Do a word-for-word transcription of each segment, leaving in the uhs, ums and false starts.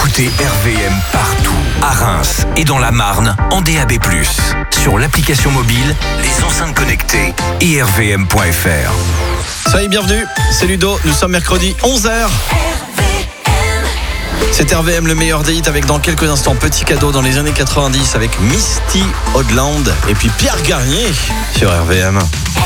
Écoutez R V M partout, à Reims et dans la Marne, en D A B plus, sur l'application mobile, les enceintes connectées et r v m point f r. Soyez bienvenus, c'est Ludo, nous sommes mercredi onze heures. C'est R V M, le meilleur des hits, avec dans quelques instants Petit Cadeau dans les années quatre-vingt-dix avec Misty Odland et puis Pierre Garnier sur R V M.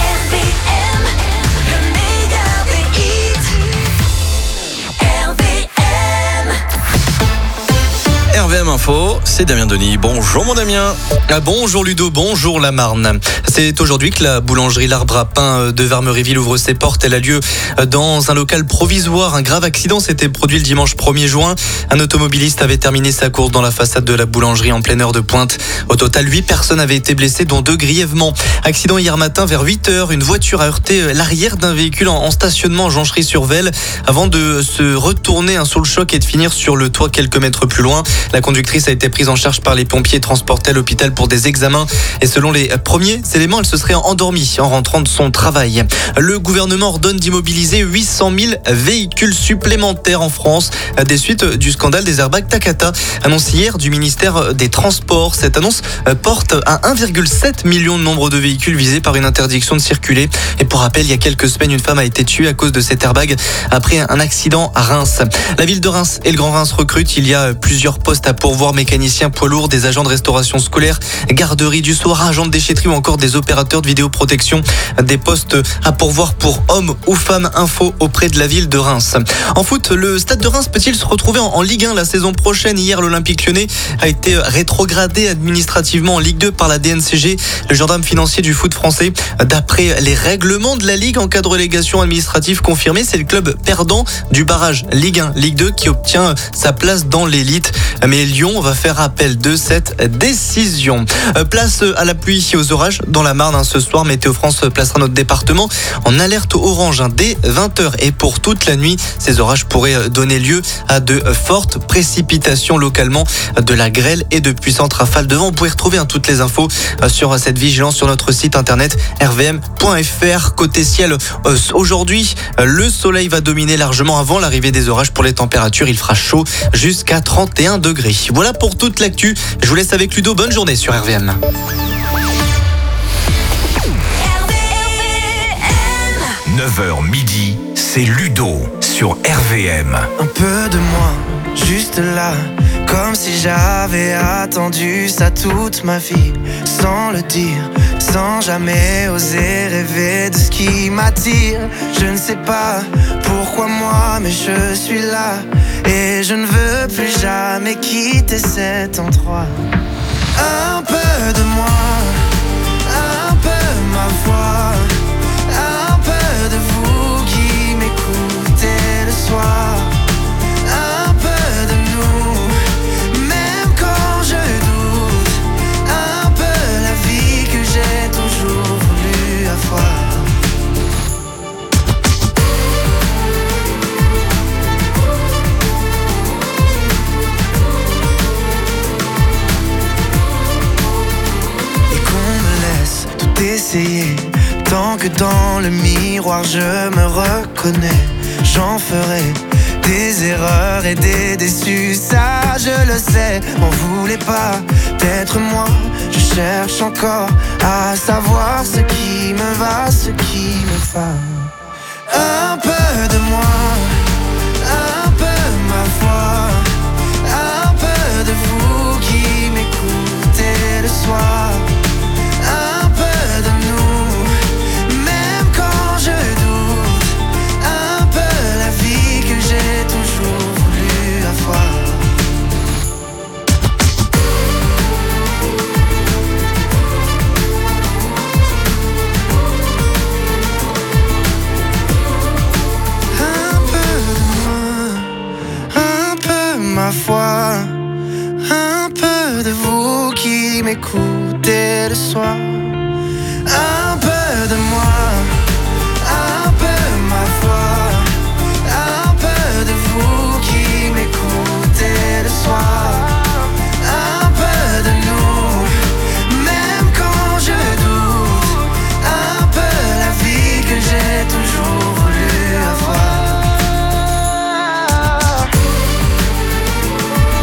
R V M Info, c'est Damien Denis. Bonjour mon Damien. Ah, bonjour Ludo, bonjour la Marne. C'est aujourd'hui que la boulangerie L'Arbre à Pain de Vermeryville ouvre ses portes. Elle a lieu dans un local provisoire. Un grave accident s'était produit le dimanche premier juin. Un automobiliste avait terminé sa course dans la façade de la boulangerie en pleine heure de pointe. Au total, huit personnes avaient été blessées, dont deux grièvement. Accident hier matin vers huit heures. Une voiture a heurté l'arrière d'un véhicule en stationnement à Jonchery-sur-Vesle avant de se retourner sous le choc et de finir sur le toit quelques mètres plus loin. La conductrice a été prise en charge par les pompiers et transportée à l'hôpital pour des examens. Et selon les premiers éléments, elle se serait endormie en rentrant de son travail. Le gouvernement ordonne d'immobiliser huit cent mille véhicules supplémentaires en France des suites du scandale des airbags Takata, annoncé hier du ministère des Transports. Cette annonce porte à un virgule sept million de nombre de véhicules visés par une interdiction de circuler. Et pour rappel, il y a quelques semaines, une femme a été tuée à cause de cet airbag après un accident à Reims. La ville de Reims et le Grand Reims recrutent. Il y a plusieurs postes à pourvoir: mécaniciens poids lourds, des agents de restauration scolaire, garderie du soir, agents de déchetterie ou encore des opérateurs de vidéoprotection. Des postes à pourvoir pour hommes ou femmes. Info auprès de la ville de Reims. En foot, le Stade de Reims peut-il se retrouver en Ligue un la saison prochaine? Hier, l'Olympique Lyonnais a été rétrogradé administrativement en Ligue deux par la D N C G, le gendarme financier du foot français. D'après les règlements de la Ligue en cas de relégation administrative confirmée, c'est le club perdant du barrage Ligue un Ligue deux qui obtient sa place dans l'élite. Mais Lyon va faire appel de cette décision. Place à la pluie et aux orages dans la Marne ce soir. Météo France placera notre département en alerte orange dès vingt heures. Et pour toute la nuit, ces orages pourraient donner lieu à de fortes précipitations localement, de la grêle et de puissantes rafales de vent. Vous pouvez retrouver toutes les infos sur cette vigilance sur notre site internet r v m point f r. Côté ciel, aujourd'hui, le soleil va dominer largement avant l'arrivée des orages. Pour les températures, il fera chaud jusqu'à trente et un degrés. Voilà pour toute l'actu. Je vous laisse avec Ludo. Bonne journée sur R V M. neuf heures midi, c'est Ludo sur R V M. Un peu de moi, juste là, comme si j'avais attendu ça toute ma vie, sans le dire, sans jamais oser rêver de ce qui m'attire. Je ne sais pas pourquoi moi, mais je suis là, et je ne veux plus jamais quitter cet endroit. Un peu de moi, un peu ma voix, un peu de vous qui m'écoutez le soir, un peu de nous, même quand je doute, un peu la vie que j'ai toujours voulu avoir. Essayer, tant que dans le miroir je me reconnais, j'en ferai des erreurs et des déçus, ça je le sais. M'en voulez pas d'être moi, je cherche encore à savoir ce qui me va, ce qui me va. Un peu de moi, un peu ma voix, un peu de vous qui m'écoutez le soir, un peu de nous, même quand je doute, un peu la vie que j'ai toujours voulu avoir. Un peu de moi, un peu ma foi, un peu de vous qui m'écoutez le soir, un peu de moi, un peu ma foi, un peu de vous qui m'écoutez le soir, un peu de nous, même quand je doute, un peu la vie que j'ai toujours voulu avoir.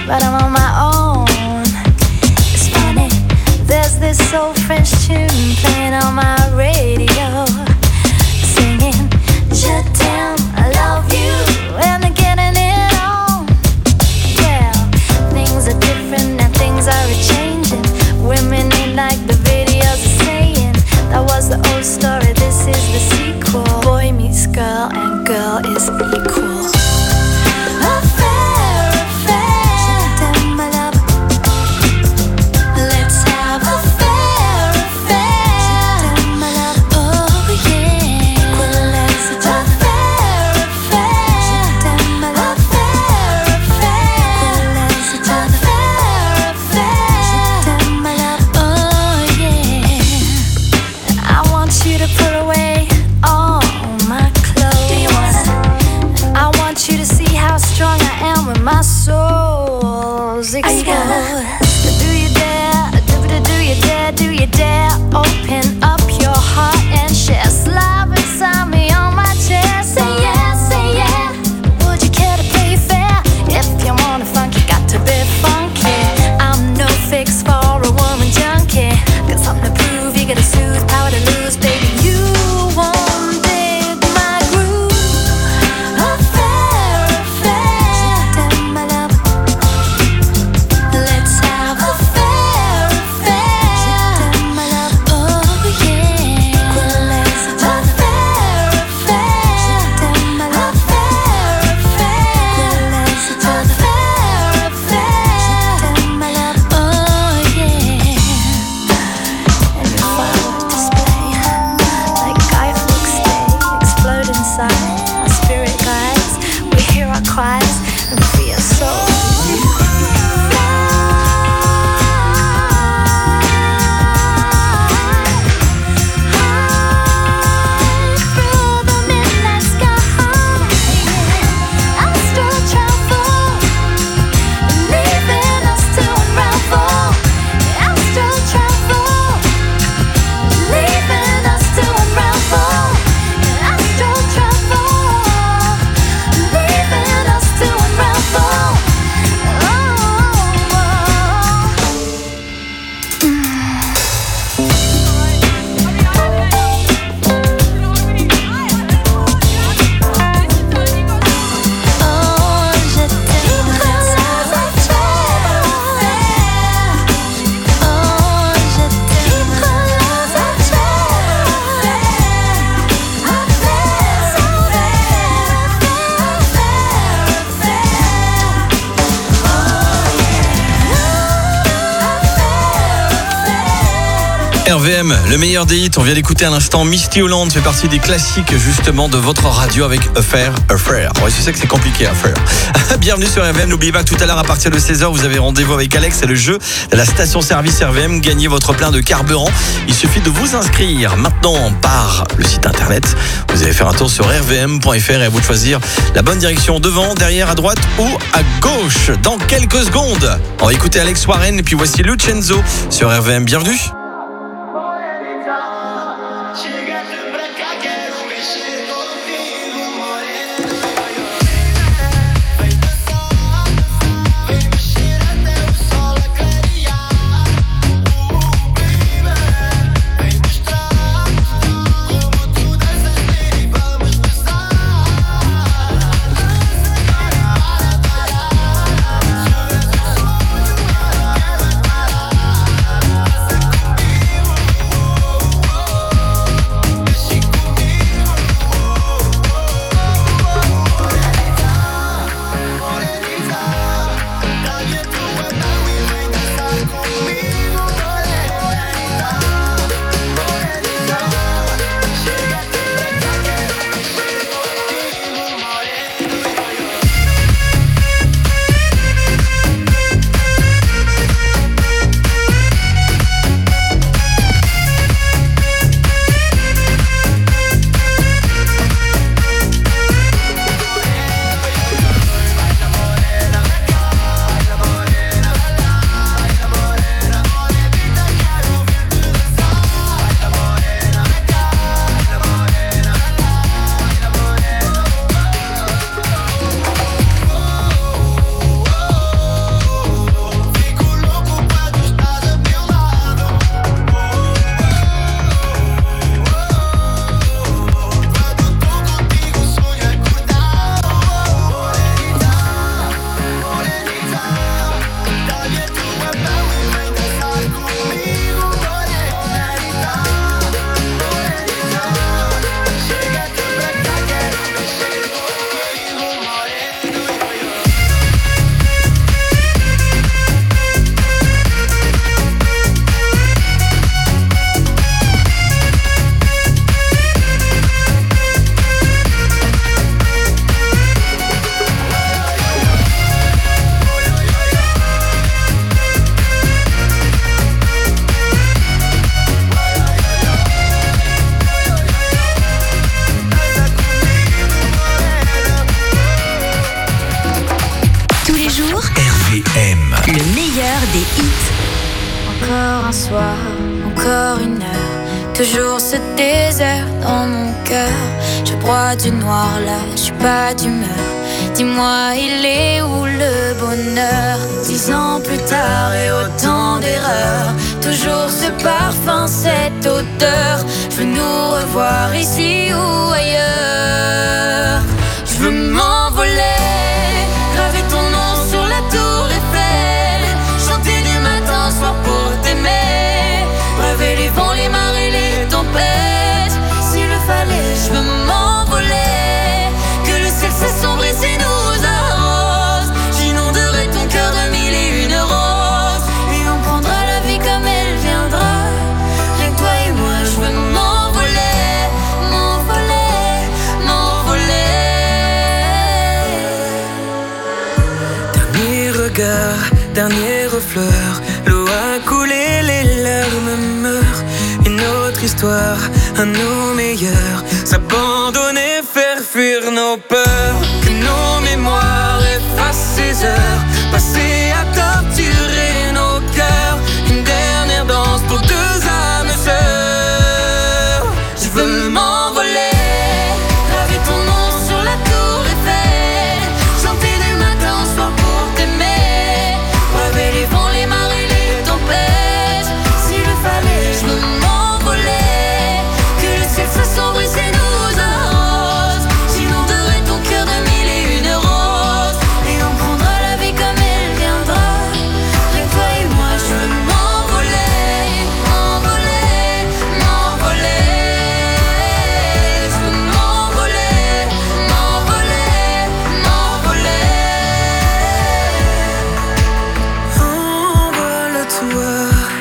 but I'm on my own. It's funny, there's this old French tune playing on my radio, singing, Je t'aime, I love you, and they're getting it on. Yeah, things are different and things are changing. Women ain't like the videos are saying. That was the old story, this is the sequel. Boy meets girl and girl is equal. Affair, affair, je t'aime, my love. Let's have affair, affair, je t'aime, my love. Oh yeah, affair, affair, je t'aime, my love. Affair, affair, affair, affair, je t'aime, my love. Oh yeah, I want you to put away all my clothes. Do you wanna? I want you to see how strong I am when my soul's exposed. Do you dare? Do, do you dare? Do you dare? Open up your heart and share. Slide beside me on my chair. Say yeah, say yeah. Would you care to play fair? If you wanna funk, you got to be funky. I'm no fix for a woman junkie. Got something to prove, you gotta soothe, power to lose, baby. You won't dig my groove. Affair, affair, je t'aime, my love. Let's have affair, affair, je t'aime, my love. Oh yeah, affair, affair, je t'aime, my love. Affair, affair, affair, affair, je t'aime, my love. Oh yeah. And if I were to display like Guy Fawkes Day, explode inside our spirit guides, we hear our cries and free our souls. Through the midnight sky, astral travel, leaving us to unravel. Astral travel, leaving us to unravel. Astral travel, leaving us to unravel. Oh, je t'aime, let's have affair, affair. Oh, je t'aime, let's have affair, affair, R V M, le meilleur des hits. On vient d'écouter à l'instant Misty Holland, fait partie des classiques justement de votre radio avec Affair, Affair. Ouais, je sais que c'est compliqué, Affair. Bienvenue sur R V M. N'oubliez pas que tout à l'heure à partir de seize heures, vous avez rendez-vous avec Alex. C'est le jeu de la station-service R V M. Gagnez votre plein de carburant. Il suffit de vous inscrire maintenant par le site internet. Vous allez faire un tour sur r v m point f r et à vous de choisir la bonne direction, devant, derrière, à droite ou à gauche. Dans quelques secondes, on va écouter Alex Warren et puis voici Lucenzo sur R V M. Bienvenue. We'll be right back. jour, R V M. le meilleur des hits. Encore un soir, encore une heure, toujours ce désert dans mon cœur. Je broie du noir là, je suis pas d'humeur. Dis-moi, il est où le bonheur? Dix ans plus tard et autant d'erreurs, toujours ce parfum, cette odeur. Je veux nous revoir ici ou ailleurs. Je veux m'envoler, graver ton nom sur la tour Eiffel, chanter du matin au soir pour t'aimer, braver les vents, les marées, les tempêtes. S'il le fallait, je veux m'envoler, que le ciel s'assombrit et nous arrose. J'inonderai ton cœur de mille et une roses, et on prendra la vie comme elle viendra. Rien que toi et moi, je veux m'envoler, m'envoler, m'envoler. Dernier regard, dernier refleur, l'eau a coulé, les larmes meurent. Une autre histoire, un nous meilleur, s'abandonner, faire fuir nos peurs. Que nos mémoires effacent ces heures passées à torturer nos cœurs. Une dernière danse pour deux âmes sœurs. Je veux m'envoler, graver ton nom sur la tour Eiffel, chanter du matin au soir pour t'aimer, braver les vents, les marées, les tempêtes. S'il le fallait, je veux m'envoler, que le ciel s'assombrisse et nous arrose. J'inonderai ton cœur de mille et une roses, et on prendra la vie comme elle viendra. Rien que toi et moi, je veux m'envoler, m'envoler, m'envoler. Je veux m'envoler, m'envoler, m'envoler. Envole-toi,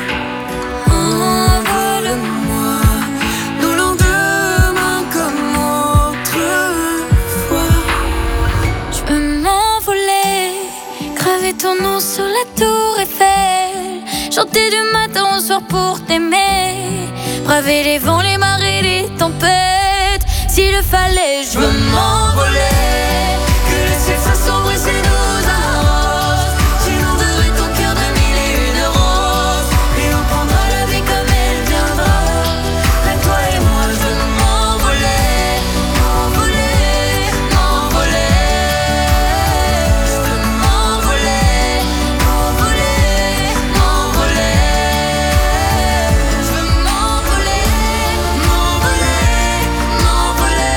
envole-moi, nos lendemains comme autrefois. Je veux m'envoler, graver ton nom sur la tour Eiffel, chanter du matin au soir pour t'aimer, braver les vents, les marées, les tempêtes. S'il le fallait, je veux m'envoler, que le ciel s'assombrisse et nous arrose. J'inonderai ton cœur de mille et une roses, et on prendra la vie comme elle viendra. Rien que toi et moi, je veux m'envoler, m'envoler, m'envoler. Je veux m'envoler, m'envoler, m'envoler. Je veux m'envoler, m'envoler, m'envoler.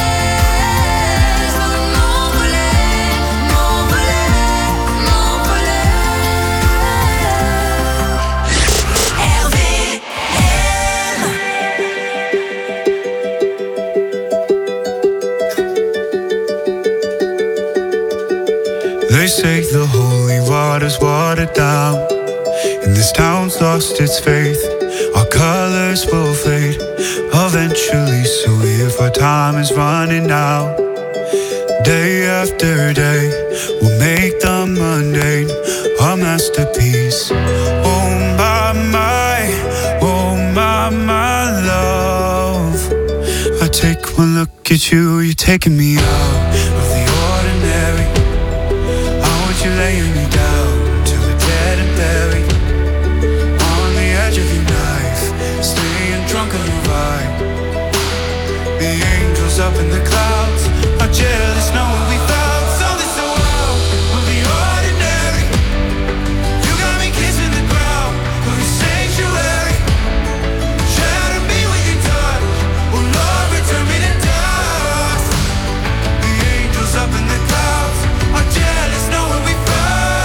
Je veux m'envoler, m'envoler, m'envoler. R V M. They say the holy water's watered down, and this town's lost its faith. Our colors will fade eventually, so if our time is running out, day after day, we'll make the mundane our masterpiece. Oh my, my, oh my, my love. I take one look at you, you're taking me out of the ordinary. I want you laying me down till we're dead and buried, on the edge of your knife, staying drunk on your vibe. The angels up in the clouds are jealous knowing we found something so wild of the ordinary. You got me kissing the ground of your sanctuary. Shatter me with your touch, oh Lord, return me to dust. The angels up in the clouds are jealous knowing we found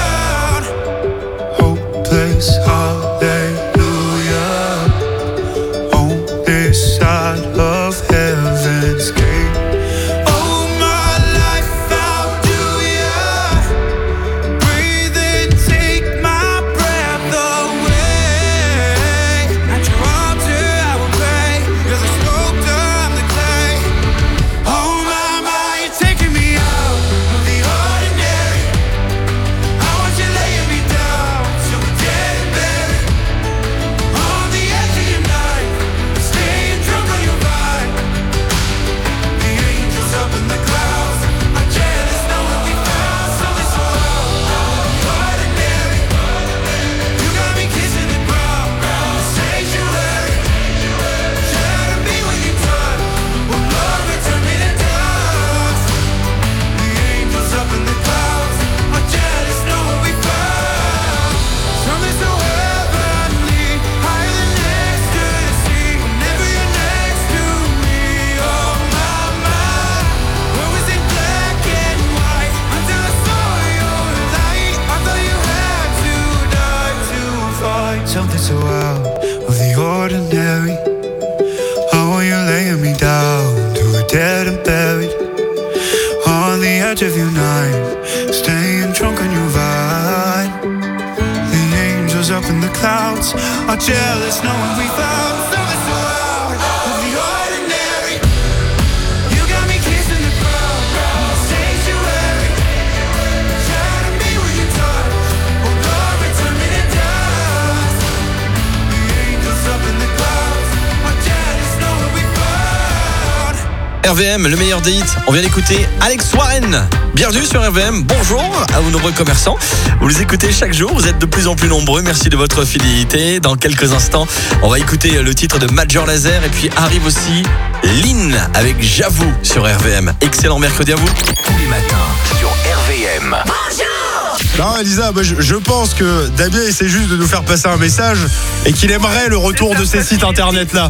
clouds are jealous knowing we found something so out of the ordinary. You got me kissing the ground in the sanctuary, trying to be where you touch, oh Lord, return me to dust. The angels up in the clouds are jealous knowing we found. R V M, le meilleur des hits. On vient d'écouter Alex Warren. Bienvenue sur R V M. Bonjour à vous nombreux commerçants. Vous les écoutez chaque jour. Vous êtes de plus en plus nombreux. Merci de votre fidélité. Dans quelques instants, on va écouter le titre de Major Lazer. Et puis arrive aussi Lynn avec J'avoue sur R V M. Excellent mercredi à vous. Tous les matins sur R V M. Non, Elisa, moi, je, je pense que Damien essaie juste de nous faire passer un message et qu'il aimerait le retour de ces sites internet là.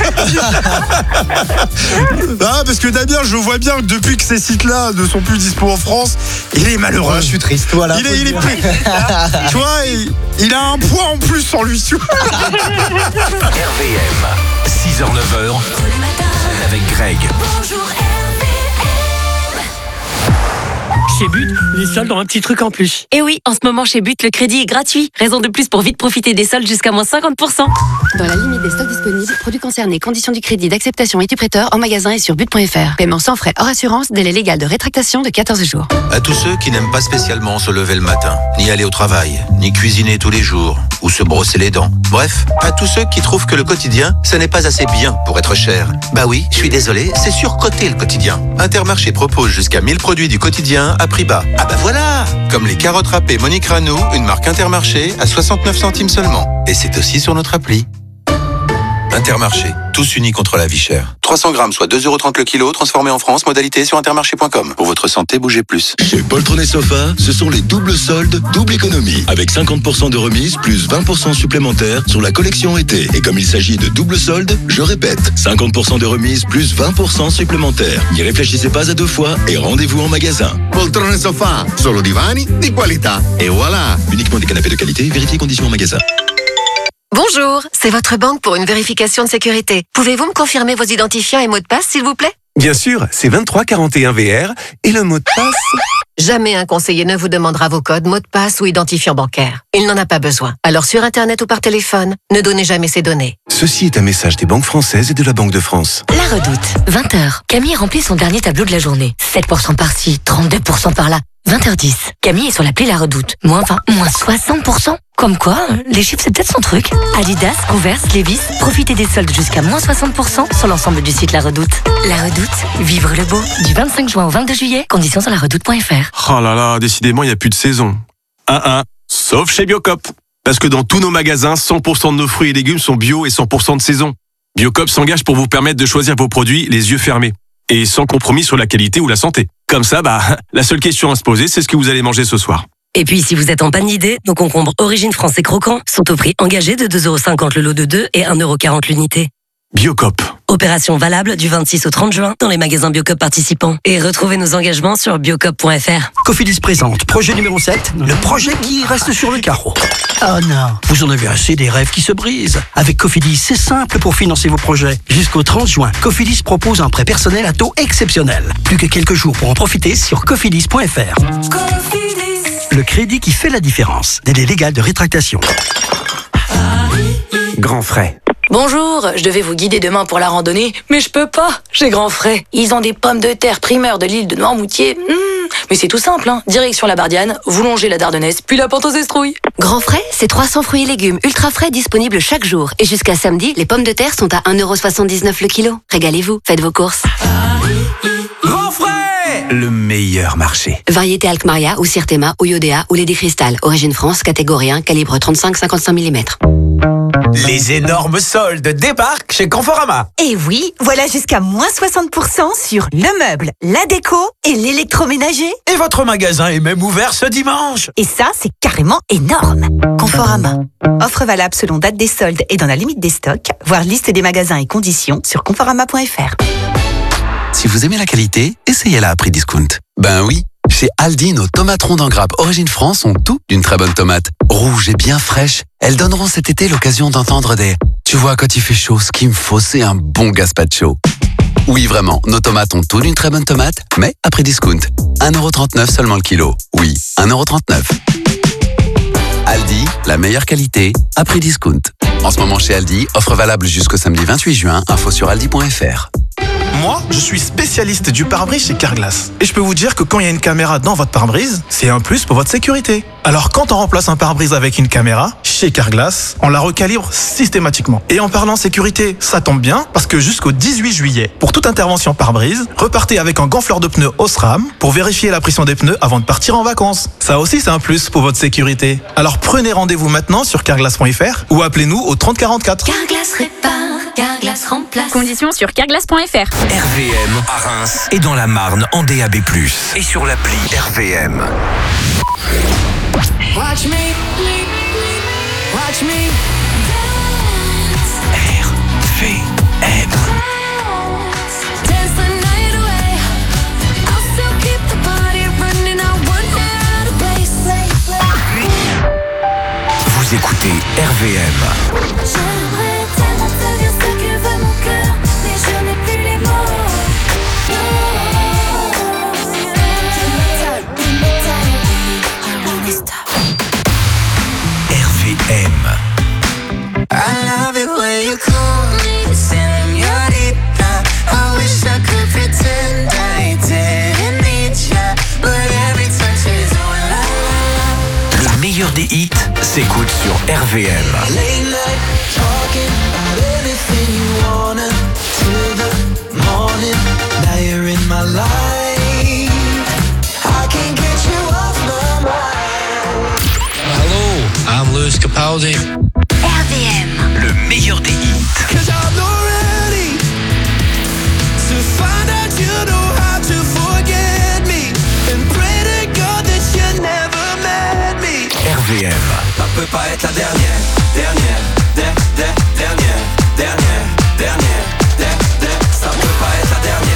Ah, parce que Damien, je vois bien que depuis que ces sites là ne sont plus dispo en France, il est malheureux. Ouais, je suis triste, voilà. Il est, il est pris. Tu vois, il, il a un poids en plus sur lui. R V M, six heures neuf heures avec Greg. Chez But, les soldes ont un petit truc en plus. Et oui, en ce moment chez But, le crédit est gratuit. Raison de plus pour vite profiter des soldes jusqu'à moins cinquante pour cent. Dans la limite des stocks disponibles, produits concernés, conditions du crédit, d'acceptation et du prêteur en magasin et sur but point f r. Paiement sans frais hors assurance, délai légal de rétractation de quatorze jours. À tous ceux qui n'aiment pas spécialement se lever le matin, ni aller au travail, ni cuisiner tous les jours, ou se brosser les dents. Bref, à tous ceux qui trouvent que le quotidien, ce n'est pas assez bien pour être cher. Bah oui, je suis désolé, c'est surcoté le quotidien. Intermarché propose jusqu'à mille produits du quotidien à prix bas. Ah bah voilà! Comme les carottes râpées Monique Ranou, une marque Intermarché à soixante-neuf centimes seulement. Et c'est aussi sur notre appli. Intermarché, tous unis contre la vie chère. trois cents grammes, soit deux euros trente le kilo, transformé en France, modalité sur intermarché point com. Pour votre santé, bougez plus. Chez Poltron et Sofa, ce sont les doubles soldes, double économie. Avec cinquante pour cent de remise, plus vingt pour cent supplémentaires sur la collection été. Et comme il s'agit de double soldes, je répète, cinquante pour cent de remise, plus vingt pour cent supplémentaires. N'y réfléchissez pas à deux fois et rendez-vous en magasin. Poltron et Sofa, solo divani di qualità. Et voilà. Uniquement des canapés de qualité, vérifiez conditions en magasin. Bonjour, c'est votre banque pour une vérification de sécurité. Pouvez-vous me confirmer vos identifiants et mots de passe, s'il vous plaît? Bien sûr, c'est vingt-trois quarante et un V R et le mot de passe... Jamais un conseiller ne vous demandera vos codes, mots de passe ou identifiants bancaires. Il n'en a pas besoin. Alors sur Internet ou par téléphone, ne donnez jamais ces données. Ceci est un message des banques françaises et de la Banque de France. La Redoute, vingt heures. Camille remplit son dernier tableau de la journée. sept pour cent par-ci, trente-deux pour cent par-là. vingt heures dix. Camille est sur l'appli La Redoute. Moins vingt, moins soixante pour cent. Comme quoi, les chiffres c'est peut-être son truc. Adidas, Converse, Levi's, profitez des soldes jusqu'à moins soixante pour cent sur l'ensemble du site La Redoute. La Redoute, vivre le beau. Du vingt-cinq juin au vingt-deux juillet, conditions sur la redoute point f r. Oh là là, décidément, il n'y a plus de saison. Un un, sauf chez Biocop. Parce que dans tous nos magasins, cent pour cent de nos fruits et légumes sont bio et cent pour cent de saison. Biocop s'engage pour vous permettre de choisir vos produits les yeux fermés. Et sans compromis sur la qualité ou la santé. Comme ça, bah, la seule question à se poser, c'est ce que vous allez manger ce soir. Et puis, si vous êtes en panne d'idées, nos concombres Origine France et Croquants sont au prix engagé de deux euros cinquante le lot de deux et un euro quarante l'unité. Biocop. Opération valable du vingt-six au trente juin dans les magasins Biocop participants. Et retrouvez nos engagements sur biocop point f r. Cofidis présente projet numéro sept, le projet qui reste sur le carreau. Oh non, vous en avez assez des rêves qui se brisent. Avec Cofidis, c'est simple pour financer vos projets. Jusqu'au trente juin, Cofidis propose un prêt personnel à taux exceptionnel. Plus que quelques jours pour en profiter sur cofidis point f r. Cofidis. Le crédit qui fait la différence. Délai légal de rétractation. Grand frais. Bonjour, je devais vous guider demain pour la randonnée, mais je peux pas, j'ai grand frais. Ils ont des pommes de terre primeurs de l'île de Noirmoutier. Mmh, mais c'est tout simple, hein. Direction la Bardiane, vous longez la Dardennaise, puis la pente aux Estrouilles. Grand frais, c'est trois cents fruits et légumes ultra frais disponibles chaque jour. Et jusqu'à samedi, les pommes de terre sont à un euro soixante-dix-neuf le kilo. Régalez-vous, faites vos courses. Grand frais, le meilleur marché. Variété Alkmaria ou Sirtema ou Iodea ou Lady Cristal. Origine France, catégorie un, calibre trente-cinq à cinquante-cinq millimètres. Les énormes soldes débarquent chez Conforama. Et oui, voilà jusqu'à moins soixante pour cent sur le meuble, la déco et l'électroménager. Et votre magasin est même ouvert ce dimanche. Et ça, c'est carrément énorme. Conforama. Offre valable selon date des soldes et dans la limite des stocks. Voir liste des magasins et conditions sur conforama point f r. Si vous aimez la qualité, essayez-la à prix discount. Ben oui, chez Aldi, nos tomates rondes en grappe Origine France ont tout d'une très bonne tomate. Rouges et bien fraîches, elles donneront cet été l'occasion d'entendre des « Tu vois, quand il fait chaud, ce qu'il me faut, c'est un bon gazpacho ». Oui, vraiment, nos tomates ont tout d'une très bonne tomate, mais à prix discount. un euro trente-neuf seulement le kilo. Oui, un euro trente-neuf. Aldi, la La meilleure qualité à prix discount. En ce moment chez Aldi, offre valable jusqu'au samedi vingt-huit juin. Info sur aldi point fr. Moi, je suis spécialiste du pare-brise chez Carglass. Et je peux vous dire que quand il y a une caméra dans votre pare-brise, c'est un plus pour votre sécurité. Alors quand on remplace un pare-brise avec une caméra, chez Carglass, on la recalibre systématiquement. Et en parlant sécurité, ça tombe bien, parce que jusqu'au dix-huit juillet, pour toute intervention pare-brise, repartez avec un gonfleur de pneus Osram pour vérifier la pression des pneus avant de partir en vacances. Ça aussi, c'est un plus pour votre sécurité. Alors prenez rendez-vous maintenant sur carglass point fr ou appelez-nous au trente quarante-quatre. Carglass répare, Carglass remplace. Conditions sur carglass point fr. R V M à Reims et dans la Marne en D A B plus, et sur l'appli R V M. Watch me, watch me. R V M. Dance the night away. I'll still keep the party running. I won't get out of place. Vous écoutez R V M. J'aimerais tellement te dire ce que veut mon cœur, mais je n'ai plus les mots. R V M. I love it when you call me señorita. I wish I could pretend I didn't need ya, but every touch is all I love. Le meilleur des hits s'écoute sur R V M. Late night talking about anything you wanna till the morning. Now you're in my life. I can't get you off my mind. Hello, I'm Lewis Capaldi. R V M. Le meilleur des hits. Cause I'm not ready to find out you know how to forget me and pray to God that you never met me. R V M. Ça peut pas être la dernière, dernière, der, der, dernière, dernière, dernière, der, der. Ça peut pas être la dernière.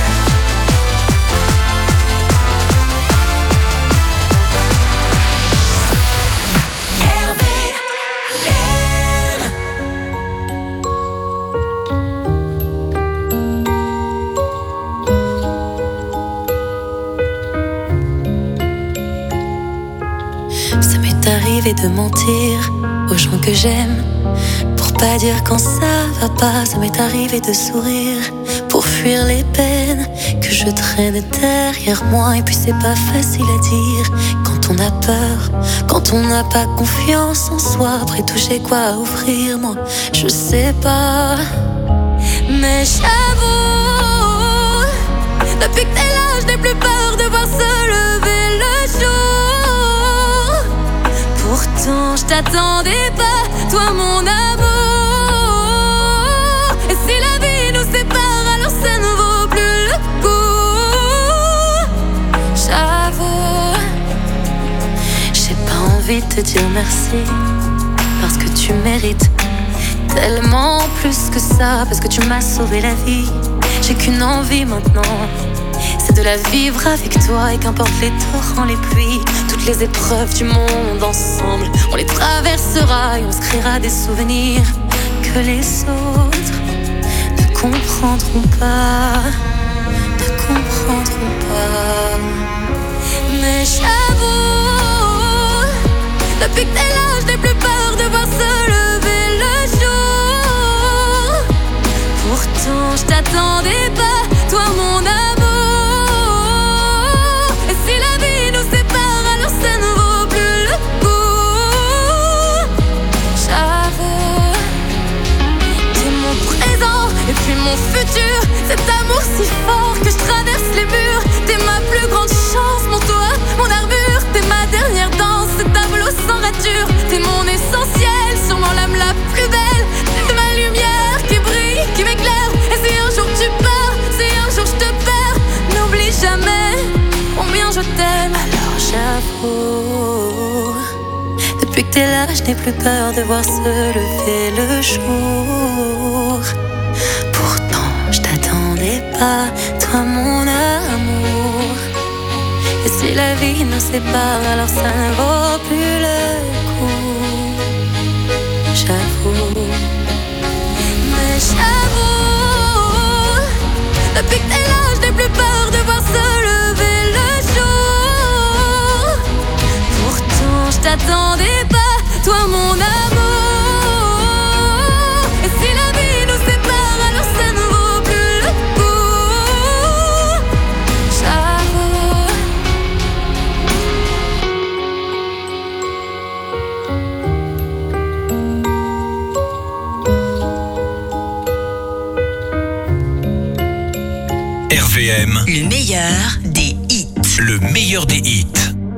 Ça m'est arrivé de mentir aux gens que j'aime pour pas dire quand ça va pas. Ça m'est arrivé de sourire pour fuir les peines que je traîne derrière moi. Et puis c'est pas facile à dire quand on a peur, quand on n'a pas confiance en soi. Après tout j'ai quoi à offrir, moi je sais pas. Mais j'avoue, depuis que t'es là je n'ai plus peur de voir se lever le jour. Pourtant je t'attendais pas, toi mon amour. Et si la vie nous sépare, alors ça ne vaut plus le coup. J'avoue, j'ai pas envie de te dire merci, parce que tu mérites tellement plus que ça. Parce que tu m'as sauvé la vie, j'ai qu'une envie maintenant, c'est de la vivre avec toi. Et qu'importe les torrents, les pluies, toutes les épreuves du monde ensemble, on les traversera et on se créera des souvenirs que les autres ne comprendront pas, ne comprendront pas. Mais j'avoue, depuis que t'es là, je n'ai plus peur de voir se lever le jour. Pourtant je t'attendais pas, toi mon amour. Mon futur, cet amour si fort que je traverse les murs. T'es ma plus grande chance, mon toit, mon armure. T'es ma dernière danse, ce tableau sans rature. T'es mon essentiel, sûrement l'âme la plus belle. T'es ma lumière qui brille, qui m'éclaire. Et si un jour tu pars, si un jour je te perds, n'oublie jamais combien je t'aime. Alors j'avoue, depuis que t'es là, je n'ai plus peur de voir se lever le jour. Je t'attendais pas, toi mon amour. Et si la vie nous sépare, alors ça ne vaut plus le coup. J'avoue, mais j'avoue, depuis que t'es là, je n'ai plus peur de voir se lever le jour. Pourtant je t'attendais pas, toi mon amour. Et si la vie nous sépare, alors ça ne vaut plus le coup. J'avoue. R V M, Le meilleur des hits. le meilleur des hits.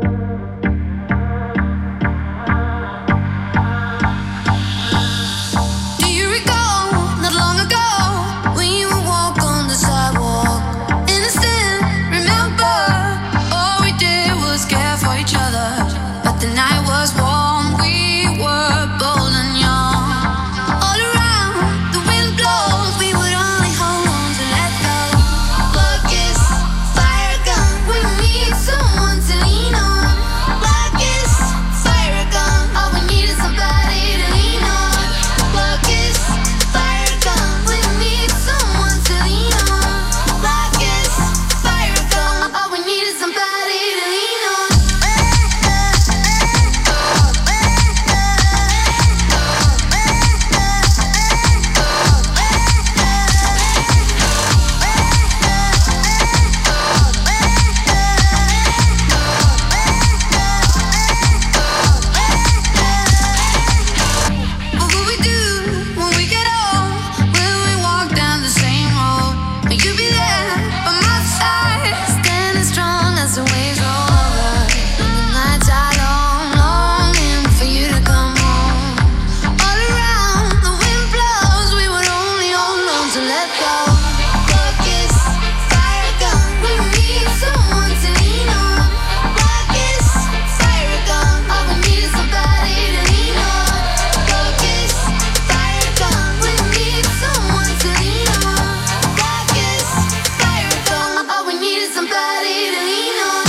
Do you recall not long ago when you would walk on the sidewalk? Innocent, remember, all we did was care for each other. But the night was warm, we were bold and young. All around, the wind blows, we would only hold on to let go. Look, it's fire gun, we need someone to lean on. Like it's fire gun, all we need is somebody to lean on. Look, it's fire gun, we need someone to lean on. Like it's fire gun, all we need is somebody to lean on. What will we do when we get old? Will we walk down the same road? Will you be there by my side, standing strong as the waves roll over? The nights are long, longing for you to come home. All around, the wind blows, we would only hold on to let go. Look, it's fire gun, we need someone to lean on. Like it's fire gun, all we need is somebody to lean on. Look, it's fire gun, we need someone to lean on. Like it's fire gun, all we need is somebody to lean on.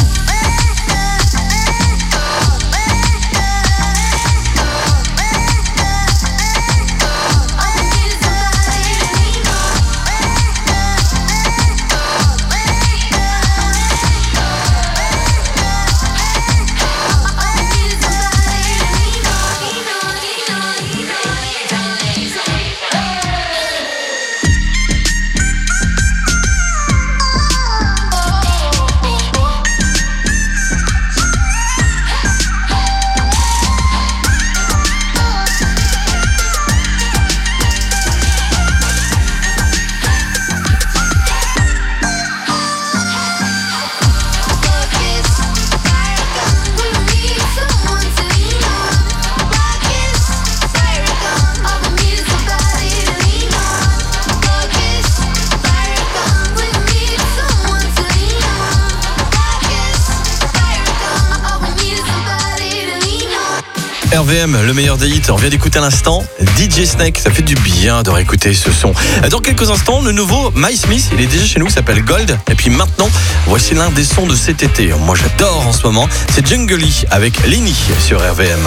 R V M, le meilleur des hits. On vient d'écouter à l'instant D J Snake. Ça fait du bien de réécouter ce son. Dans quelques instants, le nouveau My Smith, il est déjà chez nous, il s'appelle Gold. Et puis maintenant, voici l'un des sons de cet été. Moi, j'adore en ce moment. C'est Jungly avec Lenny sur R V M.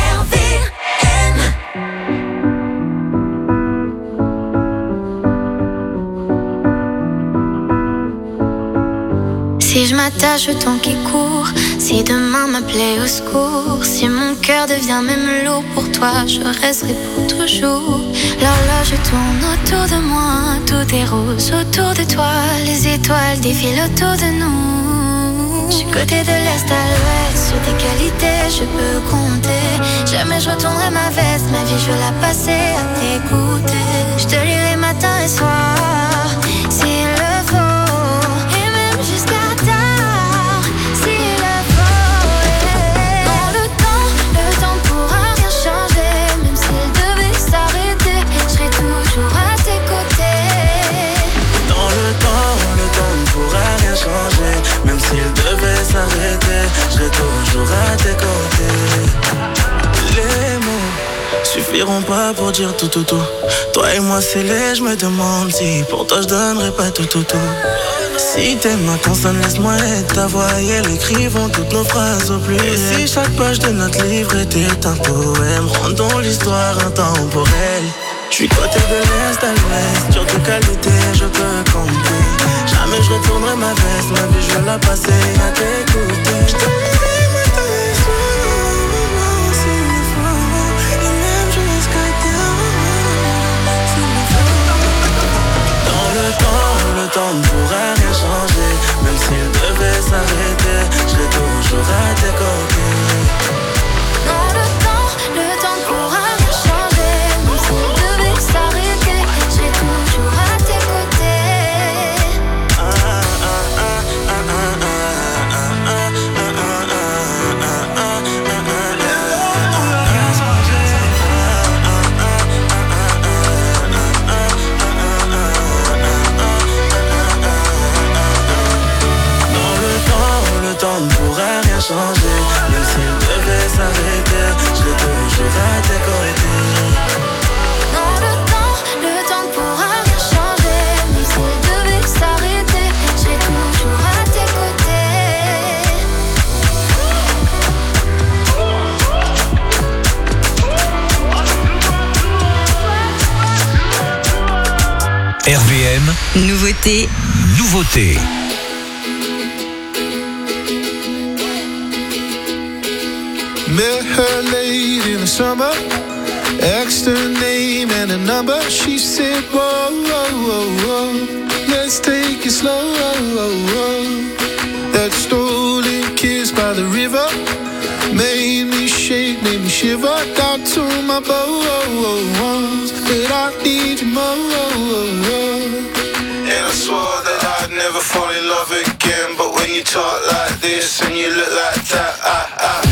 Si je m'attache au temps qui court, si demain m'appelait au secours, si mon cœur devient même lourd pour toi, je resterai pour toujours. L'horloge tourne autour de moi, tout est rose autour de toi, les étoiles défilent autour de nous. Je suis côté de l'est à l'ouest, sur tes qualités je peux compter. Jamais je retournerai ma veste, ma vie je veux la passer à t'écouter. Je te lirai matin et soir, s'il le faut, et même jusqu'à tard, s'il le faut. Dans le temps, le temps pourra rien changer, même s'il devait s'arrêter, je serai toujours à tes côtés. Dans le temps, le temps ne pourra rien changer, même s'il devait s'arrêter, je serai toujours à tes côtés. Les mots suffiront pas pour dire tout tout tout. Toi et moi c'est laid, je me demande si pour toi je donnerais pas tout tout tout. Si t'aimes ma consonne, laisse-moi être ta voix et elle écrivons toutes nos phrases au pluriel. Et si chaque page de notre livre était un poème, rendons l'histoire intemporelle. J'suis côté de l'est à l'ouest, sur tes qualités je peux compter. Jamais je retournerai ma veste, ma vie je veux la passer à t'écouter. J'te lirai matin et soir, s'il le faut. R V M, Nouveauté. nouveauté. Met her late in the summer, asked her name and a number. She said, whoa, whoa, whoa, whoa, let's take it slow. That stolen kiss by the river made me shake, made me shiver. Got to my bones that I need you more. And I swore that I'd never fall in love again. But when you talk like this and you look like that, I, I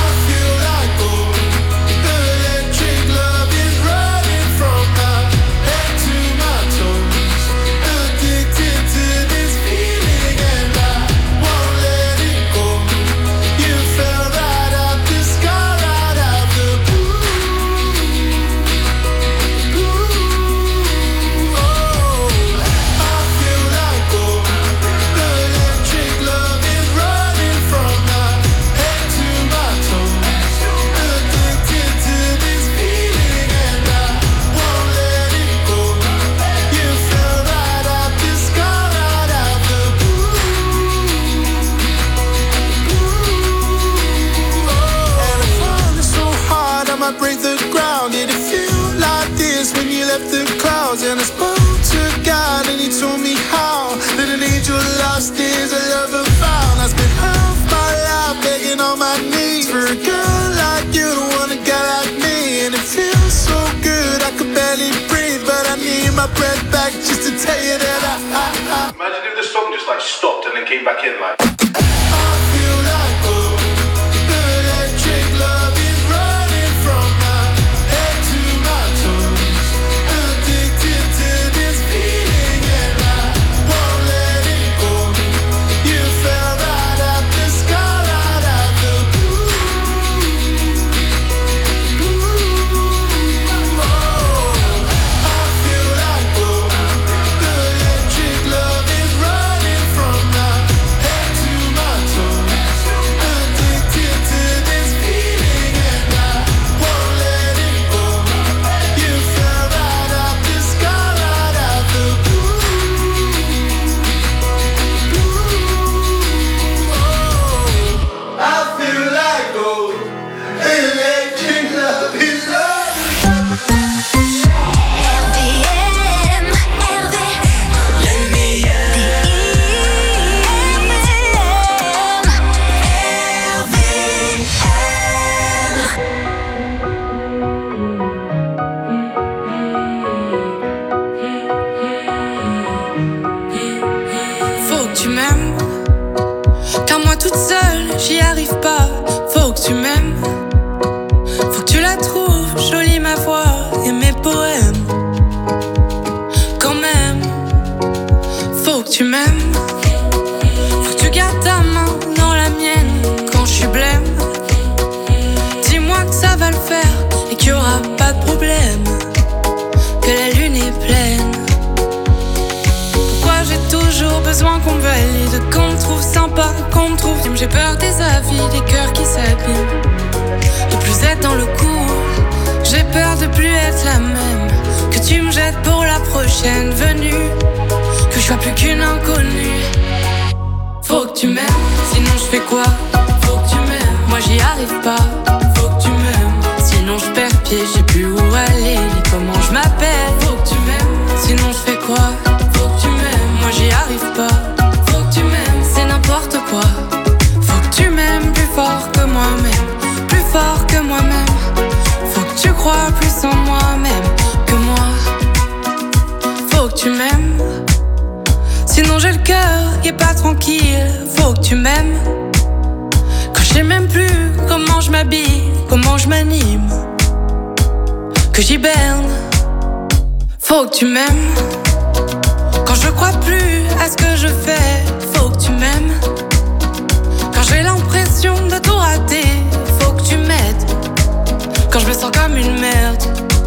break the ground. Did it feel like this when you left the clouds? And I spoke to God and he told me how that an angel lost is a lover found. I spent half my life begging on my knees for a girl like you to want a guy like me. And it feels so good I could barely breathe, but I need my breath back just to tell you that I, I, I Imagine if the song just like stopped and then came back in like I feel like oh, the electric love is running from my head to my toes. Addicted to this feeling and I won't let it go. You fell right out the sky, right out the blue. Oh, I feel like oh, the electric love is running from my head to my toes. Addicted to this feeling and I won't let it go. You fell right out the sky, right out the blue. Oh, I feel like oh, electric love is Faut que tu m'aimes, car moi toute seule j'y arrive pas. Faut que tu m'aimes, faut que tu la trouves jolie ma voix et mes poèmes. Quand même, faut que tu m'aimes, faut que tu gardes ta main dans la mienne quand je suis blême. Dis-moi que ça va le faire et qu'il y aura pas de problème, que la lune est pleine. Pourquoi j'ai toujours besoin qu'on me valide, qu'on me trouve sympa, qu'on me trouve. J'ai peur des avis, des cœurs qui s'abîment, de plus être dans le coup. J'ai peur de plus être la même, que tu me jettes pour la prochaine venue, que je sois plus qu'une inconnue. Faut que tu m'aimes, sinon je fais quoi? Faut que tu m'aimes, moi j'y arrive pas. Faut que tu m'aimes, sinon je perds pied, je sais plus où aller, ni comment je m'appelle. Faut que tu m'aimes, sinon je fais quoi? Faut que tu m'aimes, moi j'y arrive pas. Faut que tu m'aimes, c'est n'importe quoi. Faut que tu m'aimes plus fort que moi-même, plus fort que moi-même. Faut que tu crois plus en moi-même que moi. Faut que tu m'aimes, sinon j'ai le cœur qui est pas tranquille. Faut que tu m'aimes, quand je sais même plus comment je m'habille, comment je m'anime, que j'hiberne. Faut que tu m'aimes, quand je crois plus à ce que je fais. Faut que tu m'aimes, quand j'ai l'impression de tout rater. Faut que tu m'aides, quand je me sens comme une merde.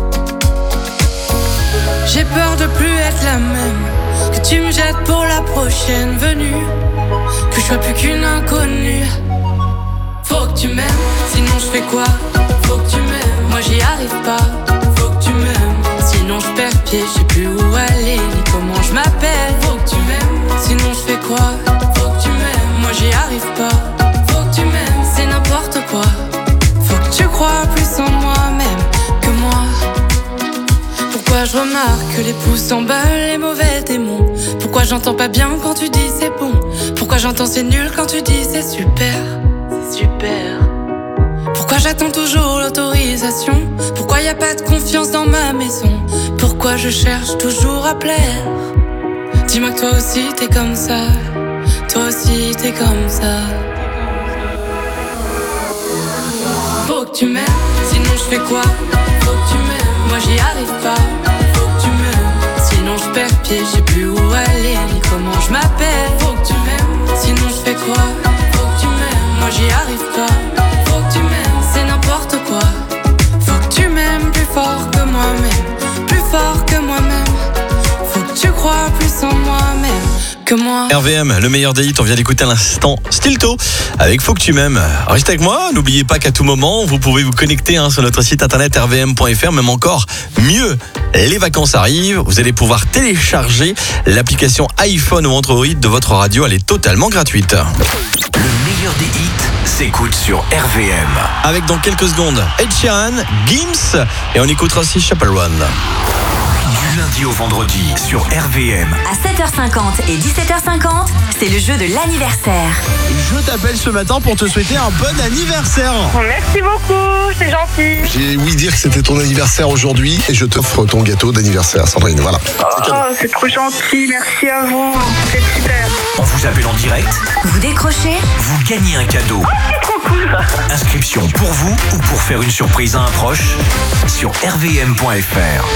J'ai peur de plus être la même, que tu me jettes pour la prochaine venue, que je sois plus qu'une inconnue. Faut que tu m'aimes, sinon je fais quoi? Faut que tu m'aimes, moi j'y arrive pas. Faut que tu m'aimes, sinon je perds pied, je sais plus où aller, ni comment m'appelle. Faut que tu m'aimes, sinon je fais quoi? Faut que tu m'aimes, moi j'y arrive pas. Faut que tu m'aimes, c'est n'importe quoi. Faut que tu crois plus en moi-même que moi. Pourquoi je remarque que les pouces s'emballent, les mauvais démons? Pourquoi j'entends pas bien quand tu dis c'est bon? Pourquoi j'entends c'est nul quand tu dis c'est super? C'est super. Pourquoi j'attends toujours l'autorisation? Pourquoi y a pas de confiance dans ma maison? Pourquoi je cherche toujours à plaire? Dis-moi que toi aussi t'es comme ça. Toi aussi t'es comme ça. Faut que tu m'aimes, sinon je fais quoi? Faut que tu m'aimes, moi j'y arrive pas. Faut que tu m'aimes, sinon je perds pied. Je sais plus où aller ni comment je m'appelle. Faut que tu m'aimes, sinon je fais quoi? Faut que tu m'aimes, moi j'y arrive pas. Faut que tu m'aimes, c'est n'importe quoi. Faut que tu m'aimes plus fort que moi-même, plus fort que moi-même. Faut que tu crois plus en moi-même que moi. R V M, le meilleur des hits, on vient d'écouter à l'instant Stilto avec Faut que tu m'aimes. Restez avec moi, n'oubliez pas qu'à tout moment, vous pouvez vous connecter hein, sur notre site internet r v m point f r, même encore mieux. Les vacances arrivent, vous allez pouvoir télécharger l'application iPhone ou Android de votre radio, elle est totalement gratuite. Le meilleur des hits s'écoute sur R V M. Avec dans quelques secondes, Ed Sheeran, Gims, et on écoutera aussi Chappell Run. Du lundi au vendredi sur R V M. À sept heures cinquante et dix-sept heures cinquante, c'est le jeu de l'anniversaire. Je t'appelle ce matin pour te souhaiter un bon anniversaire. Merci beaucoup, c'est gentil. J'ai ouï dire que c'était ton anniversaire aujourd'hui et je t'offre ton gâteau d'anniversaire, Sandrine, voilà. Oh, c'est trop gentil, merci à vous, c'est super. On vous appelle en direct. Vous décrochez, vous gagnez un cadeau. Oh, c'est trop cool. Inscription pour vous ou pour faire une surprise à un proche sur r v m point f r.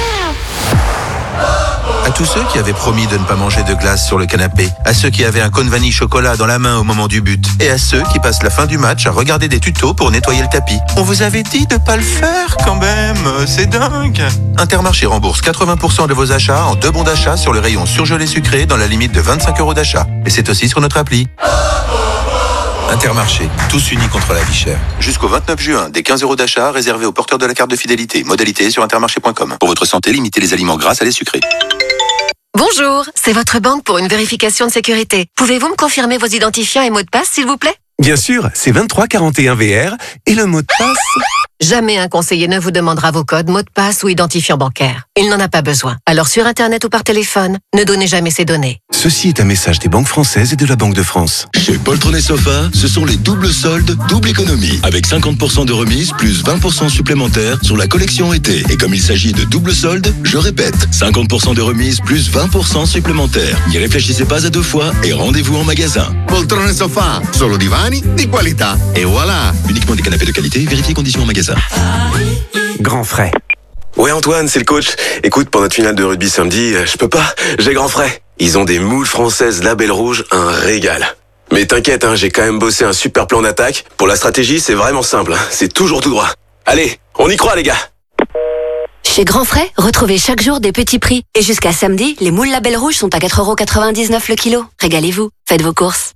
À tous ceux qui avaient promis de ne pas manger de glace sur le canapé, à ceux qui avaient un cône vanille chocolat dans la main au moment du but, et à ceux qui passent la fin du match à regarder des tutos pour nettoyer le tapis. On vous avait dit de pas le faire quand même, c'est dingue. Intermarché rembourse quatre-vingts pour cent de vos achats en deux bons d'achat sur le rayon surgelé sucré dans la limite de vingt-cinq euros d'achat. Et c'est aussi sur notre appli. Intermarché, tous unis contre la vie chère. Jusqu'au vingt-neuf juin, des quinze euros d'achat réservés aux porteurs de la carte de fidélité. Modalité sur intermarché point com. Pour votre santé, limitez les aliments gras à les sucrés. Bonjour, c'est votre banque pour une vérification de sécurité. Pouvez-vous me confirmer vos identifiants et mots de passe, s'il vous plaît? Bien sûr, c'est vingt-trois quarante et un V R et le mot de passe... Jamais un conseiller ne vous demandera vos codes, mots de passe ou identifiant bancaire. Il n'en a pas besoin. Alors sur Internet ou par téléphone, ne donnez jamais ces données. Ceci est un message des banques françaises et de la Banque de France. Chez Poltron Sofa, ce sont les doubles soldes, double économie. Avec cinquante pour cent de remise plus vingt pour cent supplémentaires sur la collection été. Et comme il s'agit de double soldes, je répète, cinquante pour cent de remise plus vingt pour cent supplémentaires. N'y réfléchissez pas à deux fois et rendez-vous en magasin. Poltron Sofa, solo divani di qualità. Et voilà. Uniquement des canapés de qualité, vérifiez conditions en magasin. Grand frais. Ouais Antoine, c'est le coach. Écoute, pour notre finale de rugby samedi, je peux pas, j'ai grand frais. Ils ont des moules françaises label rouge, un régal. Mais t'inquiète, hein, j'ai quand même bossé un super plan d'attaque. Pour la stratégie, c'est vraiment simple, hein, c'est toujours tout droit. Allez, on y croit les gars. Chez Grand Frais, retrouvez chaque jour des petits prix. Et jusqu'à samedi, les moules label rouge sont à quatre euros quatre-vingt-dix-neuf le kilo. Régalez-vous, faites vos courses.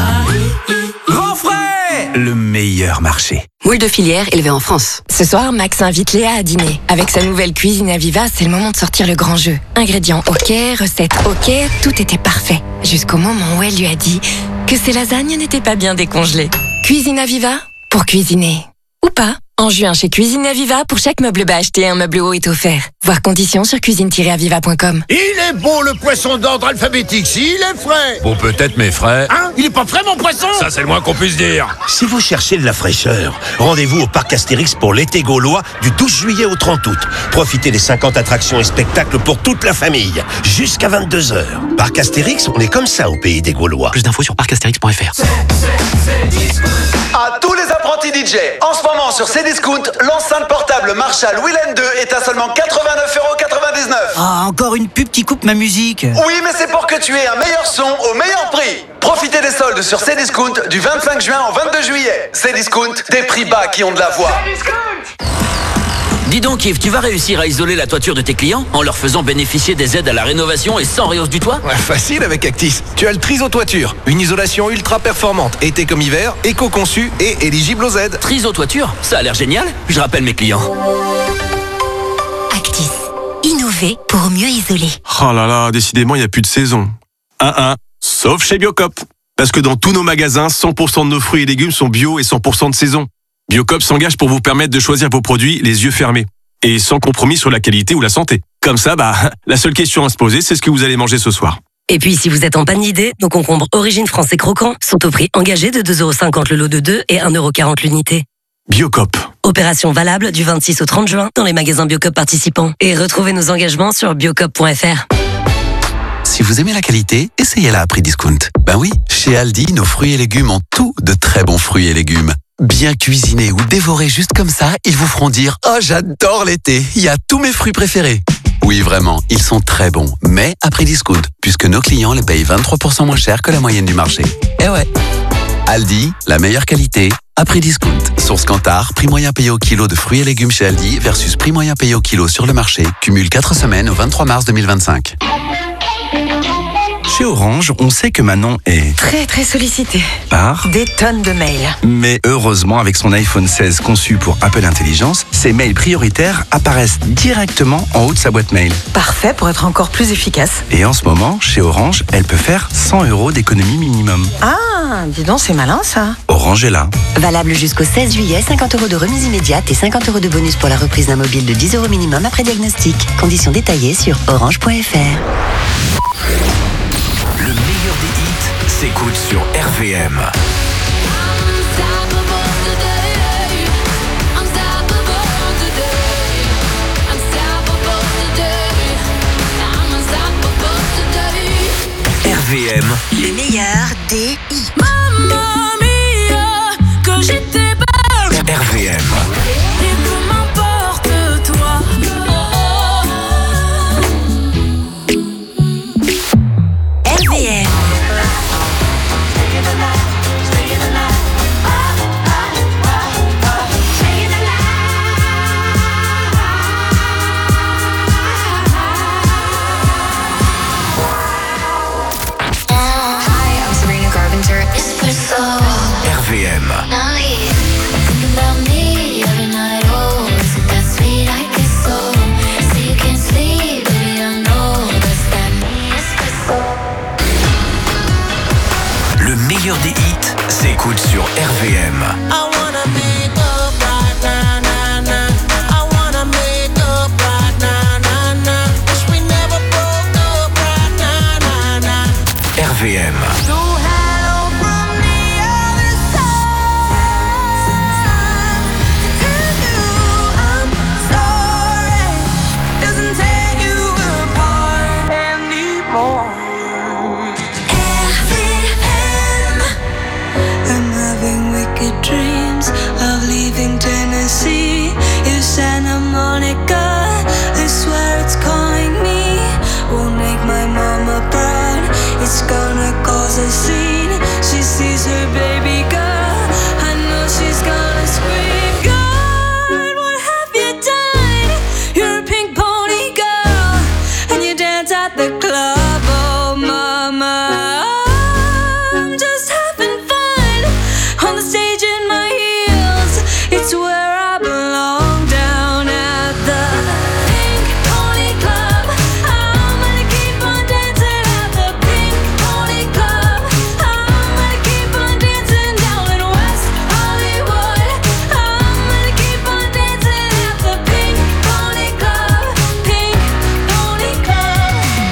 Grand frais, le meilleur marché. Moules de filière élevées en France. Ce soir, Max invite Léa à dîner. Avec sa nouvelle cuisine à Viva, c'est le moment de sortir le grand jeu. Ingrédients ok, recettes ok, tout était parfait. Jusqu'au moment où elle lui a dit que ses lasagnes n'étaient pas bien décongelées. Cuisine à Viva, pour cuisiner. Ou pas. En juin, chez Cuisine Aviva, pour chaque meuble bas acheté, un meuble haut est offert. Voir conditions sur cuisine tiret aviva point com. Il est bon le poisson d'ordre alphabétique, s'il est frais. Bon, peut-être, mais frais. Hein? Il est pas frais, mon poisson? Ça, c'est le moins qu'on puisse dire. Si vous cherchez de la fraîcheur, rendez-vous au Parc Astérix pour l'été gaulois du douze juillet au trente août. Profitez des cinquante attractions et spectacles pour toute la famille, jusqu'à vingt-deux heures. Parc Astérix, on est comme ça au pays des Gaulois. Plus d'infos sur parc astérix point f r. À tous les apprentis D J, en ce moment sur Cdiscount, l'enceinte portable Marshall Willen deux est à seulement quatre-vingt-neuf euros quatre-vingt-dix-neuf. Ah, encore une pub qui coupe ma musique. Oui, mais c'est pour que tu aies un meilleur son au meilleur prix. Profitez des soldes sur Cdiscount du vingt-cinq juin au vingt-deux juillet. Cdiscount, des prix bas qui ont de la voix. Dis donc Yves, tu vas réussir à isoler la toiture de tes clients en leur faisant bénéficier des aides à la rénovation et sans réhausse du toit? Ouais, facile avec Actis. Tu as le Triso Toiture, une isolation ultra performante, été comme hiver, éco-conçue et éligible aux aides. Triso Toiture, ça a l'air génial. Je rappelle mes clients. Actis, Innover pour mieux isoler. Oh là là, décidément, il n'y a plus de saison. Un un, sauf chez Biocop. Parce que dans tous nos magasins, cent pour cent de nos fruits et légumes sont bio et cent pour cent de saison. Biocop s'engage pour vous permettre de choisir vos produits les yeux fermés. Et sans compromis sur la qualité ou la santé. Comme ça, bah, la seule question à se poser, c'est ce que vous allez manger ce soir. Et puis, si vous êtes en panne d'idées, nos concombres Origine français croquants sont au prix engagé de deux euros cinquante le lot de deux et un euro quarante l'unité. Biocop. Opération valable du vingt-six au trente juin dans les magasins Biocop participants. Et retrouvez nos engagements sur biocop point f r. Si vous aimez la qualité, essayez-la à prix discount. Ben oui, chez Aldi, nos fruits et légumes ont tous de très bons fruits et légumes. Bien cuisinés ou dévorés juste comme ça, ils vous feront dire « Oh, j'adore l'été, il y a tous mes fruits préférés !» Oui, vraiment, ils sont très bons, mais à prix discount, puisque nos clients les payent vingt-trois pour cent moins cher que la moyenne du marché. Eh ouais. Aldi, la meilleure qualité, à prix discount. Source Kantar, prix moyen payé au kilo de fruits et légumes chez Aldi versus prix moyen payé au kilo sur le marché, cumule quatre semaines au vingt-trois mars deux mille vingt-cinq. Chez Orange, on sait que Manon est Très très sollicité. par Des tonnes de mails. Mais heureusement, avec son iPhone seize conçu pour Apple Intelligence, ses mails prioritaires apparaissent directement en haut de sa boîte mail. Parfait pour être encore plus efficace. Et en ce moment, chez Orange, elle peut faire cent euros d'économie minimum. Ah, dis donc, c'est malin ça. Orange est là. Valable jusqu'au seize juillet, cinquante euros de remise immédiate et cinquante euros de bonus pour la reprise d'un mobile de dix euros minimum après diagnostic. Conditions détaillées sur orange point f r. Le meilleur des hits s'écoute sur R V M. R V M. Le meilleur des hits. Mamma mia, que j'étais belle. R V M. Et peu m'importe toi. R V M. R V M. Le meilleur des hits s'écoute sur R V M. R V M. I'm having wicked dreams of leaving Tennessee. You Santa Monica, I swear it's calling me. Won't make my mama proud, it's gonna cause a scene. She sees her baby girl, I know she's gonna scream. God, what have you done? You're a pink pony girl, and you dance at the club, oh mama. I'm just having fun on the stage in my heels. It's where I belong, down at the Pink Pony Club. I'm gonna keep on dancing at the Pink Pony Club. I'm gonna keep on dancing down in West Hollywood. I'm gonna keep on dancing at the Pink Pony Club. Pink Pony Club.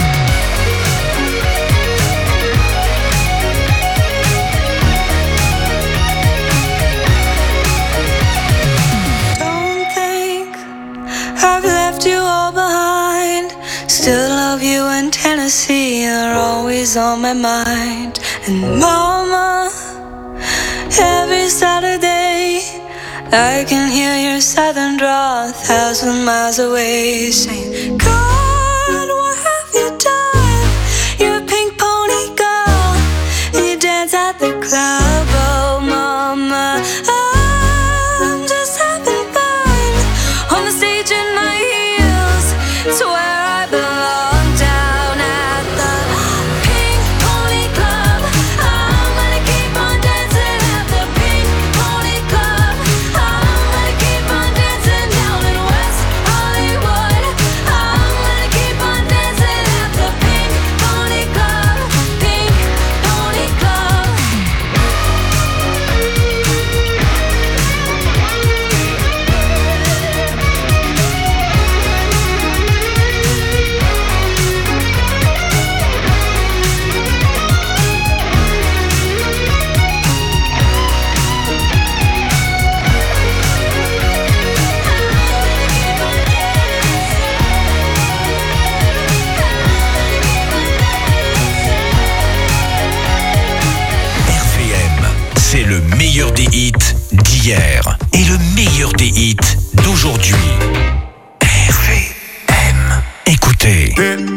Don't think I've left you all behind. Still love you in Tennessee, you're always on my mind. And mama, every Saturday I can hear your southern drawl a thousand miles away, saying, God, what have you done? You're a pink pony girl, and you dance at the club, oh mama. I'm just having fun on the stage in my heels. It's where I belong, down at the Pink Pony Club. I'm gonna keep on dancing at the Pink Pony Club. I'm gonna keep on dancing down in West Hollywood. I'm d'hier et le meilleur des hits d'aujourd'hui. R V M. Écoutez.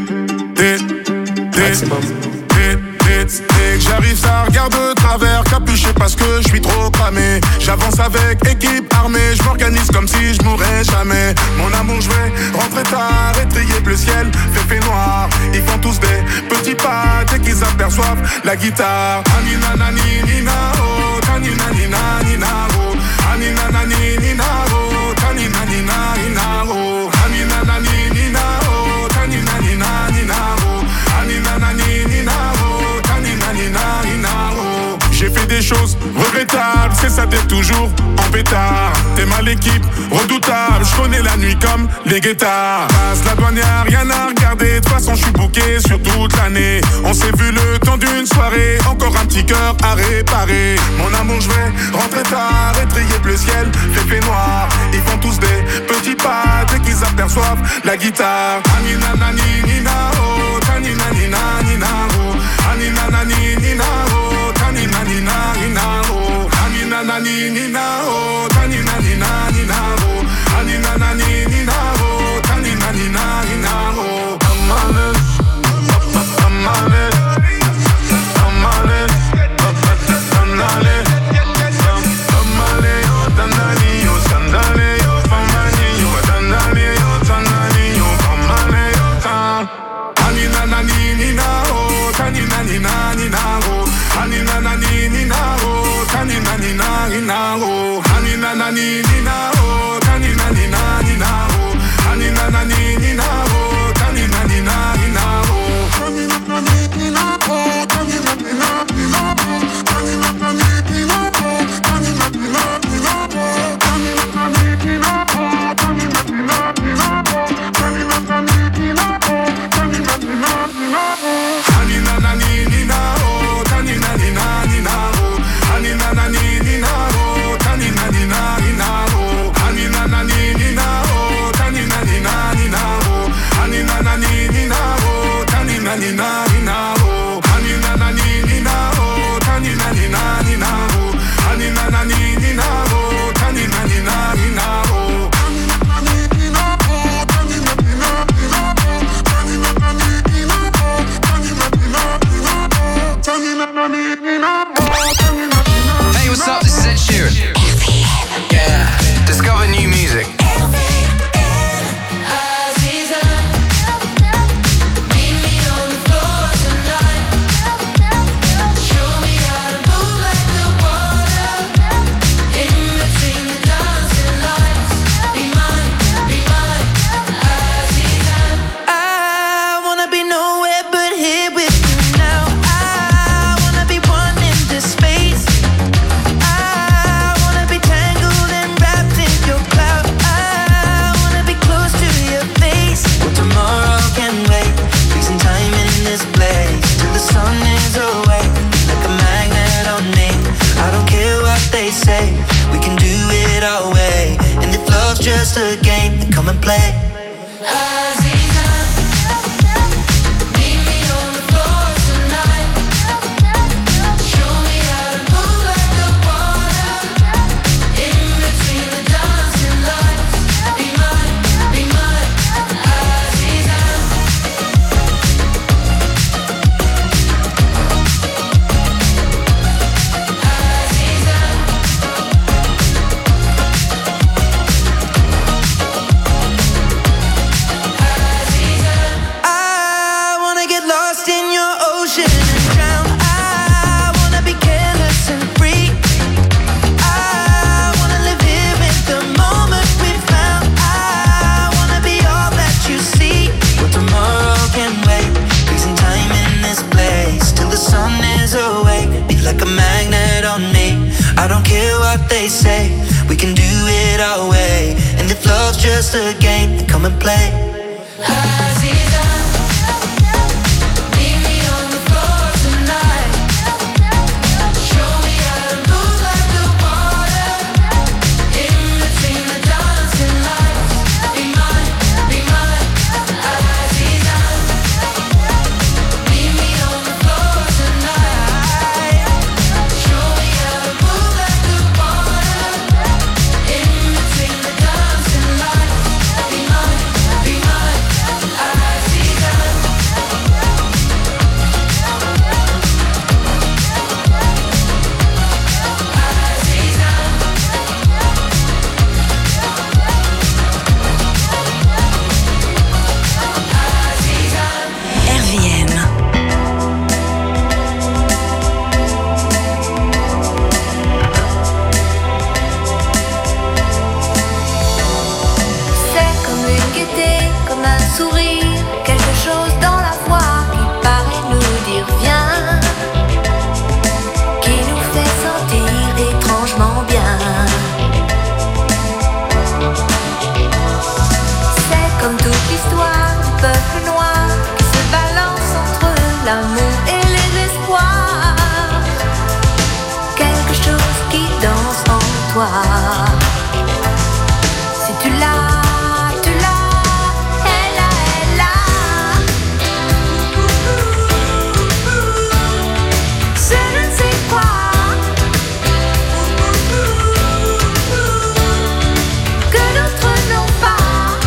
Dès que j'arrive, ça regarde de travers, capuché parce que je suis trop cramé. J'avance avec équipe armée, je m'organise comme si je mourrais jamais. Mon amour, je vais rentrer tard, étrier le ciel, fait fait noir. Ils font tous des petits pas dès qu'ils aperçoivent la guitare. Anina nani nina oh, tanina nina nina oh, anina nani nina oh, tanina nina nina oh, anina nani nina oh, tanina nina nina oh, anina nani nina oh, tanina nina nina oh. J'ai fait des choses regrettables, c'est ça t'es toujours en pétard. T'es mal équipe, redoutable, je connais la nuit comme les guettards. Passe la douane, y'a rien à regarder, de toute façon je suis booké sur toute l'année. On s'est vu le temps d'une soirée, encore un petit cœur à réparer. Mon amour, je vais rentrer tard, étrier le ciel, fait fait noir. Ils font tous des petits pas dès qu'ils aperçoivent la guitare. Anina nani nina oh, tanina nina nina oh, anina nani nina oh, tanina nina nina oh, anina nani nina oh, tanina nina nina oh, anina nani nina oh, tanina nina nina oh. Amane, amane, amane, amane, amane, yo dandali, yo sandali, yo famani, yo dandali, yo tanali, yo famane, yo tan. Anina nani nina oh, tanina nina nina oh, anina nani nina oh, tanina nina nina oh, anina nani nina oh, tanina nina nina oh, anina nani nina oh, tanina nina nina oh, tanina nani nina oh, tanina nina nina oh, tanina nani nina oh, tanina nina nina oh, tanina nani nina oh, tanina nina nina oh, tanina nani nina oh, tanina nina nina oh, anina nani nina oh, tanina nina nina oh, anina nani nina oh, tanina nina nina oh, anina nani nina oh, tanina nina nina oh, anina nani nina oh, tanina nina nina oh, anina nani nina oh, tanina nina nina oh, anina nani nina oh, tanina nina nina oh, anina nani nina oh, tanina nina nina oh, tanina nani nina oh, tanina nina nina oh, tanina nani nina oh, tanina nina. Hey, what's up? This is Ed Sheeran. Yeah, discover new music. Just a game, then come and play. They say we can do it our way, and if love's just a game, then come and play. sourire, quelque chose dans la voix qui paraît nous dire viens, qui nous fait sentir étrangement bien. C'est comme toute l'histoire du peuple noir qui se balance entre l'amour et les espoirs. Quelque chose qui danse en toi. Si tu l'as, tu l'as, elle a, elle a. Ce je ne sais quoi que d'autres n'ont pas,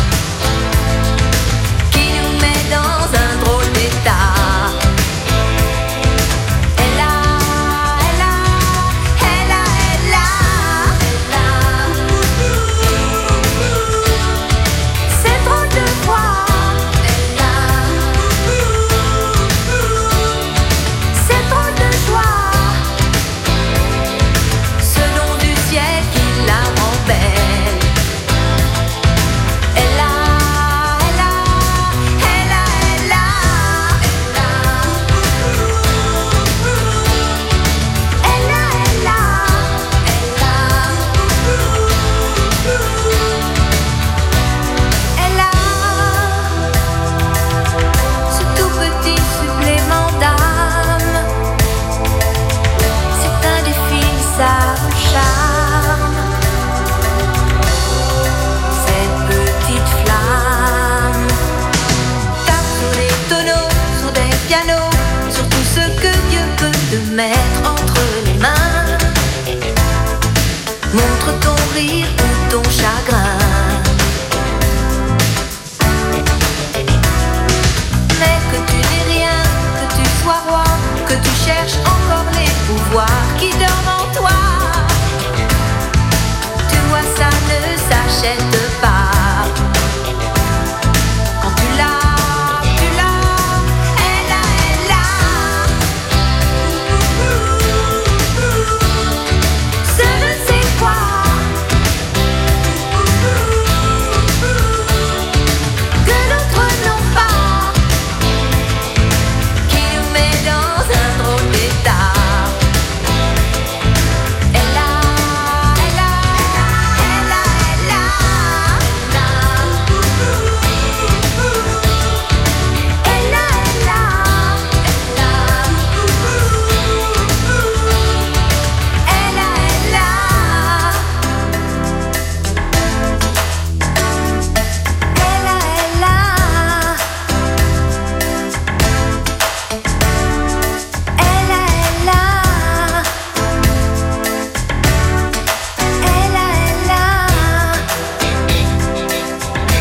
qui nous met dans un drôle d'état. Elle a, elle a, elle a, elle a, elle a. C'est drôle de voir. Elle a. C'est drôle de joie. Ce nom du ciel qui la rend belle. Elle a, elle a, elle a, elle a, elle a. Elle a, elle a, elle a. Elle a ce tout petit supplément d'âme. C'est indéfinissable charme. Cette petite flamme tape sur des tonneaux, sur des pianos, sur tout ce que Dieu peut te mettre entre les mains. Montre ton rire ou ton chagrin.